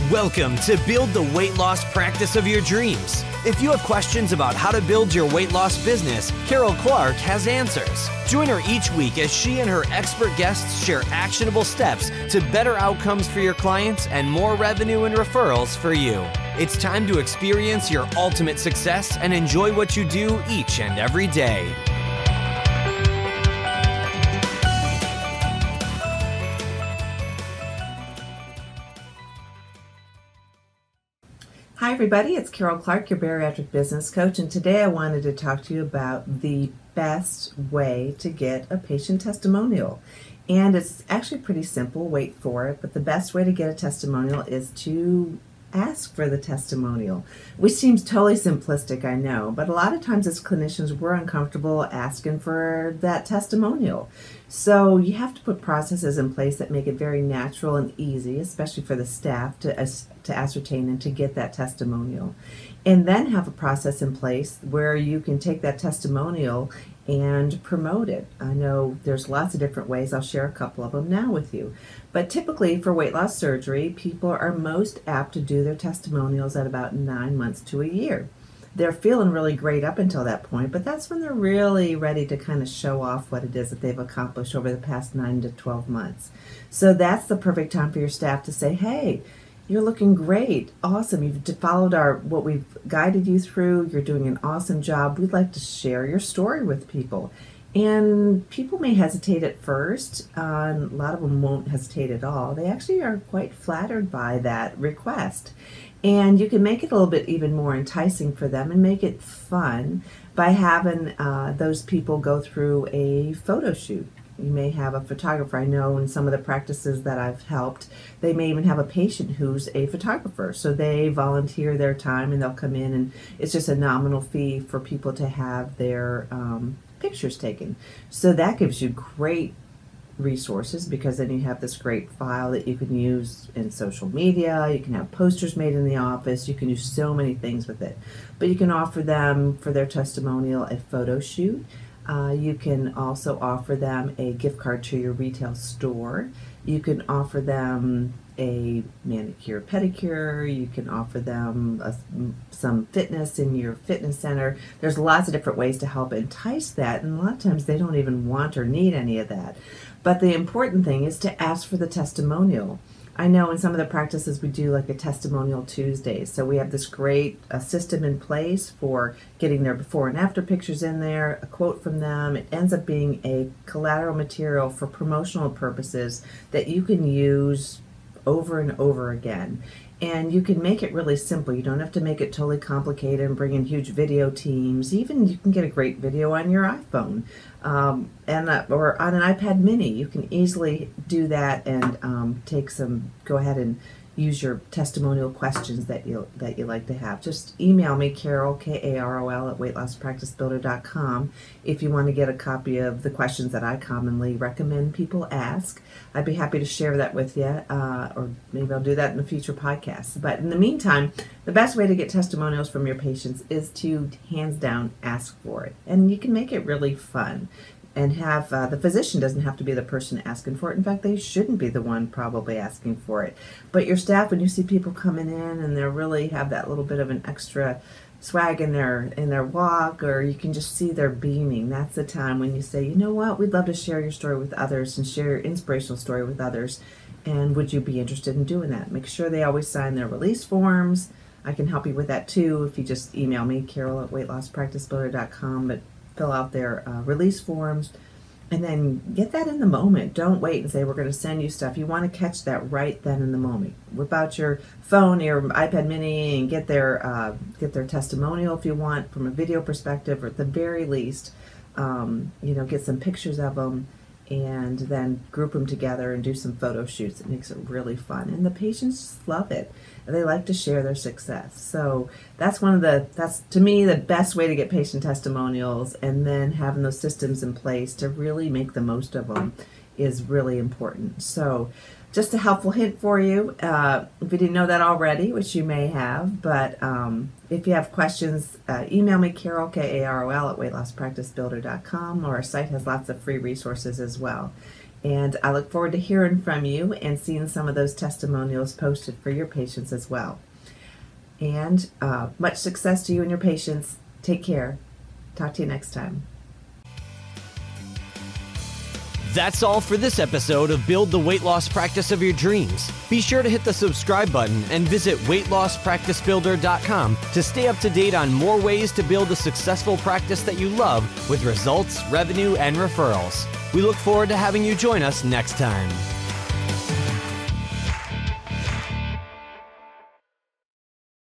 Welcome to Build the Weight Loss Practice of Your Dreams. If you have questions about how to build your weight loss business, Carol Clark has answers. Join her each week as she and her expert guests share actionable steps to better outcomes for your clients and more revenue and referrals for you. It's time to experience your ultimate success and enjoy what you do each and every day. Hi everybody, it's Carol Clark, your bariatric business coach, and today I wanted to talk to you about the best way to get a patient testimonial. And it's actually pretty simple, wait for it, but the best way to get a testimonial is to ask for the testimonial, which seems totally simplistic, I know, but a lot of times as clinicians we're uncomfortable asking for that testimonial. So you have to put processes in place that make it very natural and easy, especially for the staff to ascertain and to get that testimonial. And then have a process in place where you can take that testimonial and promote it. I know there's lots of different ways. I'll share a couple of them now with you. But typically for weight loss surgery, people are most apt to do their testimonials at about 9 months to a year. They're feeling really great up until that point, but that's when they're really ready to kind of show off what it is that they've accomplished over the past 9 to 12 months. So that's the perfect time for your staff to say, hey, you're looking great. Awesome. You've followed what we've guided you through. You're doing an awesome job. We'd like to share your story with people. And people may hesitate at first. A lot of them won't hesitate at all. They actually are quite flattered by that request. And you can make it a little bit even more enticing for them and make it fun by having those people go through a photo shoot. You may have a photographer. I know in some of the practices that I've helped, they may even have a patient who's a photographer. So they volunteer their time and they'll come in, and it's just a nominal fee for people to have their pictures taken. So that gives you great resources, because then you have this great file that you can use in social media. You can have posters made in the office. You can do so many things with it. But you can offer them for their testimonial a photo shoot. You can also offer them a gift card to your retail store. You can offer them a manicure, pedicure. You can offer them some fitness in your fitness center. There's lots of different ways to help entice that, and a lot of times they don't even want or need any of that. But the important thing is to ask for the testimonial. I know in some of the practices we do like a testimonial Tuesday. So we have this great system in place for getting their before and after pictures in there, a quote from them. It ends up being a collateral material for promotional purposes that you can use over and over again. And you can make it really simple. You don't have to make it totally complicated and bring in huge video teams. Even you can get a great video on your iPhone or on an iPad mini. You can easily do that and go ahead and use your testimonial questions that you like to have. Just email me, Carol, K-A-R-O-L, at weightlosspracticebuilder.com if you want to get a copy of the questions that I commonly recommend people ask. I'd be happy to share that with you, or maybe I'll do that in a future podcast. But in the meantime, the best way to get testimonials from your patients is to, hands down, ask for it. And you can make it really fun. And have the physician doesn't have to be the person asking for it. In fact, they shouldn't be the one probably asking for it. But your staff, when you see people coming in and they really have that little bit of an extra swag in their walk, or you can just see they're beaming, that's the time when you say, you know what, we'd love to share your story with others and share your inspirational story with others. And would you be interested in doing that? Make sure they always sign their release forms. I can help you with that too if you just email me, Carol at weightlosspracticebuilder.com. But fill out their release forms, and then get that in the moment. Don't wait and say, we're going to send you stuff. You want to catch that right then in the moment. Whip out your phone, your iPad mini, and get their testimonial if you want from a video perspective, or at the very least, get some pictures of them, and then group them together and do some photo shoots. It makes it really fun, and the patients just love it. They like to share their success. So that's to me the best way to get patient testimonials, and then having those systems in place to really make the most of them is really important. So just a helpful hint for you, if you didn't know that already, which you may have, but if you have questions, email me, Carol, K-A-R-O-L, at weightlosspracticebuilder.com, or our site has lots of free resources as well. And I look forward to hearing from you and seeing some of those testimonials posted for your patients as well. And much success to you and your patients. Take care. Talk to you next time. That's all for this episode of Build the Weight Loss Practice of Your Dreams. Be sure to hit the subscribe button and visit weightlosspracticebuilder.com to stay up to date on more ways to build a successful practice that you love with results, revenue, and referrals. We look forward to having you join us next time.